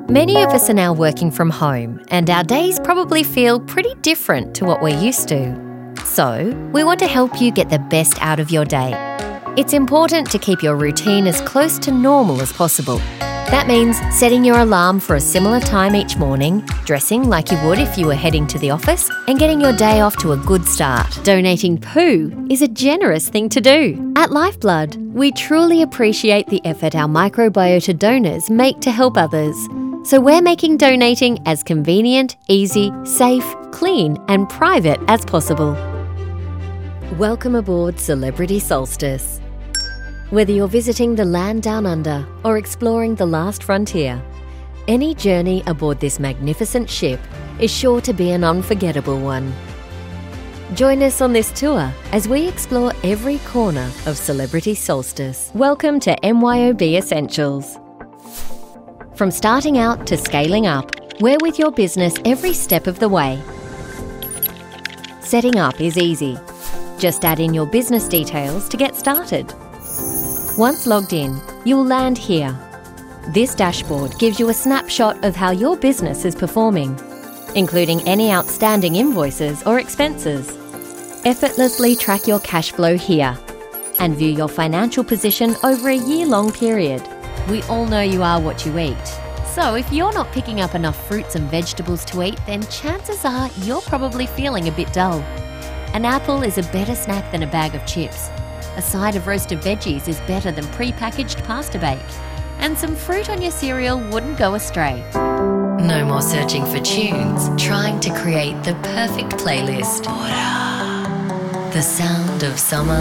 Many of us are now working from home, and our days probably feel pretty different to what we're used to. So, we want to help you get the best out of your day. It's important to keep your routine as close to normal as possible. That means setting your alarm for a similar time each morning, dressing like you would if you were heading to the office, and getting your day off to a good start. Donating poo is a generous thing to do. At Lifeblood, we truly appreciate the effort our microbiota donors make to help others. So we're making donating as convenient, easy, safe, clean, and private as possible. Welcome aboard Celebrity Solstice. Whether you're visiting the land down under or exploring the last frontier, any journey aboard this magnificent ship is sure to be an unforgettable one. Join us on this tour as we explore every corner of Celebrity Solstice. Welcome to MYOB Essentials. From starting out to scaling up, we're with your business every step of the way. Setting up is easy. Just add in your business details to get started. Once logged in, you'll land here. This dashboard gives you a snapshot of how your business is performing, including any outstanding invoices or expenses. Effortlessly track your cash flow here and view your financial position over a year-long period. We all know you are what you eat. So if you're not picking up enough fruits and vegetables to eat, then chances are you're probably feeling a bit dull. An apple is a better snack than a bag of chips. A side of roasted veggies is better than pre-packaged pasta bake. And some fruit on your cereal wouldn't go astray. No more searching for tunes, trying to create the perfect playlist. The sound of summer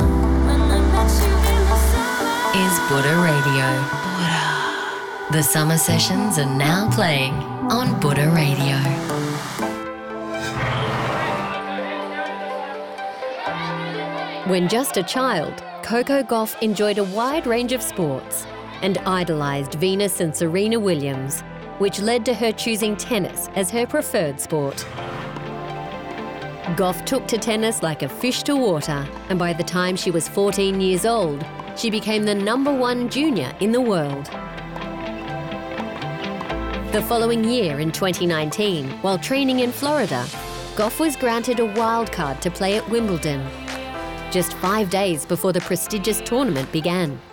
is Buddha Radio. The summer sessions are now playing on Buddha Radio. When just a child, Coco Gauff enjoyed a wide range of sports and idolised Venus and Serena Williams, which led to her choosing tennis as her preferred sport. Gauff took to tennis like a fish to water, and by the time she was 14 years old, she became the #1 junior in the world. The following year, in 2019, while training in Florida, Gauff was granted a wildcard to play at Wimbledon, just 5 days before the prestigious tournament began.